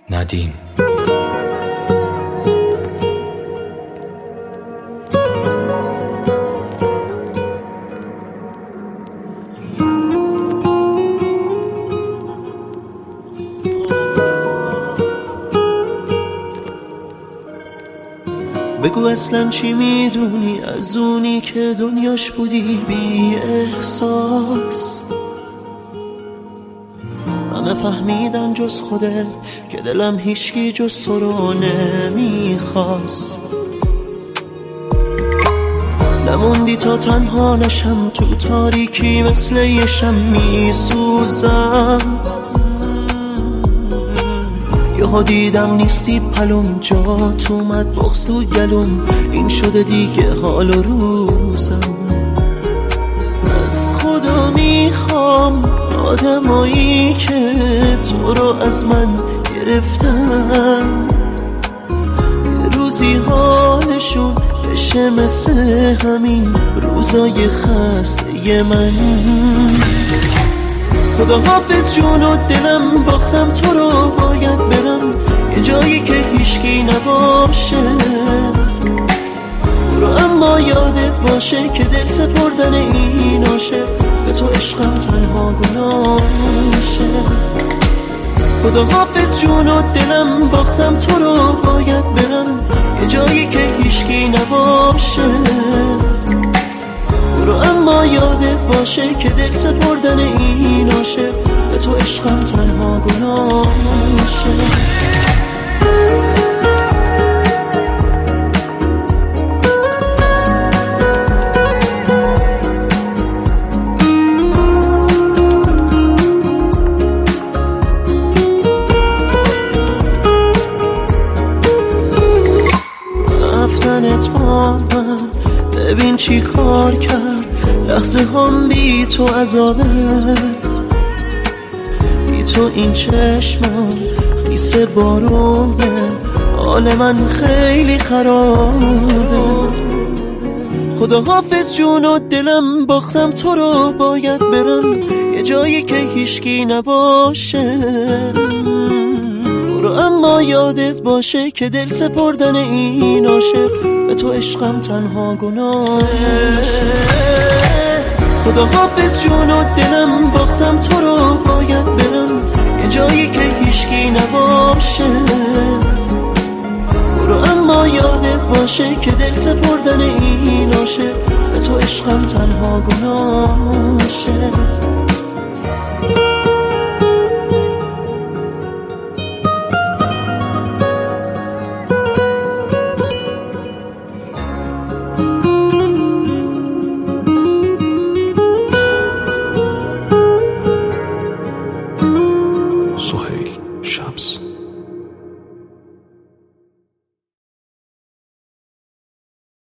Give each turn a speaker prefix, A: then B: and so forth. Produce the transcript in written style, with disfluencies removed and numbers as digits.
A: ندیم.
B: بگو اصلا چی میدونی از اونی که دنیاش بودی بی احساس؟ همه فهمیدن جز خودت که دلم هیچکی جز تو رو نمیخواست. نموندی تا تنها نشم تو تاریکی مثل یه شم میسوزم. یهو دیدم نیستی پلوم، جات اومد بغض تو گلوم، این شده دیگه حال و روزم. از خدا میخوام آدمایی که تو رو از من گرفتن یه روزی حالشون بشه مثل همین روزای خسته من. خدا حافظ جون و دلم، باختم تو رو باید برم یه جایی که هیچکی نباشه. برو اما یادت باشه که دل سپردن این عاشق به تو عشقم تنها گناهشه. خدا حافظ جون و دلم، باختم تو رو باید برم یه جایی که هیچکی نباشه. برو اما یادت باشه که دل سپردن این عاشق به تو عشقم تنها گناهشه. رفتنت با من ببین چی کار کرد، لحظه هم بی تو عذابه. بی تو این چشمم خیس بارونه، حال من خیلی خرابه. خدا حافظ جون و دلم، باختم تو رو باید برم یه جایی که هیچکی نباشه. برو اما یادت باشه که دل سپردن این عاشق به تو عشقم تنها گناهشه. خدا حافظ جون و دلم، باختم تو رو باید برم یه جایی که هیچکی نباشه. برو اما یادت باشه که دل سپردن این عاشق به تو عشقم تنها گناهشه.